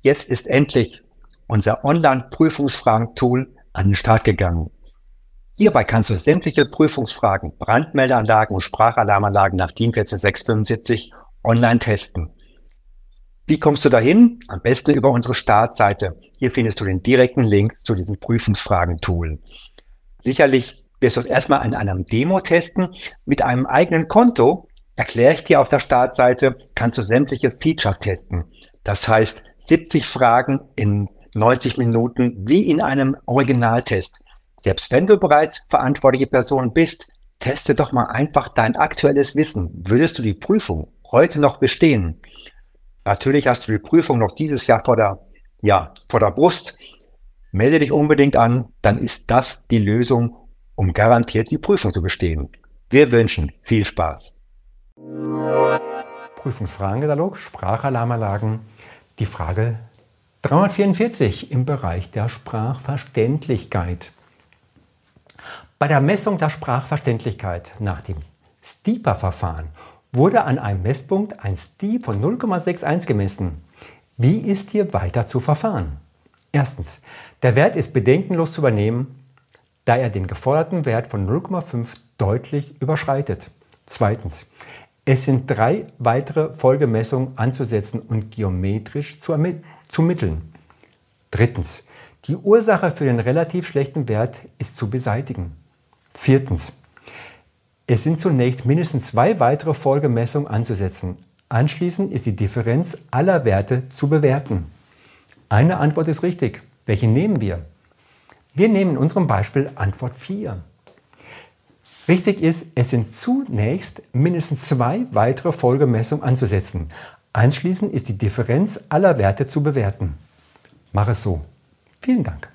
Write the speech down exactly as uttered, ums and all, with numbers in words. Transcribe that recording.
Jetzt ist endlich unser Online-Prüfungsfragen-Tool an den Start gegangen. Hierbei kannst du sämtliche Prüfungsfragen, Brandmeldeanlagen und Sprachalarmanlagen nach DIN eins vier sechs fünf online testen. Wie kommst du dahin? Am besten über unsere Startseite. Hier findest du den direkten Link zu diesem Prüfungsfragen-Tool. Sicherlich wirst du es erstmal in einem Demo testen. Mit einem eigenen Konto, erkläre ich dir auf der Startseite, kannst du sämtliche Features testen. Das heißt, siebzig Fragen in neunzig Minuten wie in einem Originaltest. Selbst wenn du bereits verantwortliche Person bist, teste doch mal einfach dein aktuelles Wissen. Würdest du die Prüfung heute noch bestehen? Natürlich hast du die Prüfung noch dieses Jahr vor der, ja, vor der Brust. Melde dich unbedingt an, dann ist das die Lösung, um garantiert die Prüfung zu bestehen. Wir wünschen viel Spaß. Prüfungsfragenkatalog, Sprachalarmanlagen, die Frage dreihundertvierundvierzig im Bereich der Sprachverständlichkeit. Bei der Messung der Sprachverständlichkeit nach dem STIPA-Verfahren wurde an einem Messpunkt ein S T I von null Komma einundsechzig gemessen. Wie ist hier weiter zu verfahren? Erstens, der Wert ist bedenkenlos zu übernehmen, da er den geforderten Wert von null Komma fünf deutlich überschreitet. Zweitens, es sind drei weitere Folgemessungen anzusetzen und geometrisch zu, zu ermitteln. Drittens, die Ursache für den relativ schlechten Wert ist zu beseitigen. Viertens, es sind zunächst mindestens zwei weitere Folgemessungen anzusetzen. Anschließend ist die Differenz aller Werte zu bewerten. Eine Antwort ist richtig. Welche nehmen wir? Wir nehmen in unserem Beispiel Antwort vier. Richtig ist, es sind zunächst mindestens zwei weitere Folgemessungen anzusetzen. Anschließend ist die Differenz aller Werte zu bewerten. Mach es so. Vielen Dank.